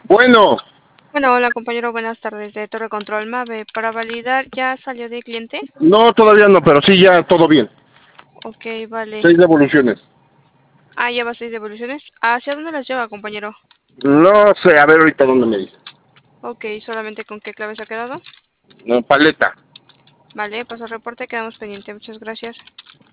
Bueno, Bueno, hola compañero, buenas tardes de Torre Control Mave. Para validar, ¿ya salió de cliente? no, todavía no, pero sí, ya todo bien. Ok, vale. 6 devoluciones. Ah, lleva 6 devoluciones. ¿Hacia dónde las lleva, compañero? No sé, a ver ahorita dónde me dice. Ok, solamente con qué claves ha quedado. No, paleta. Vale, paso al reporte, quedamos pendiente. Muchas gracias.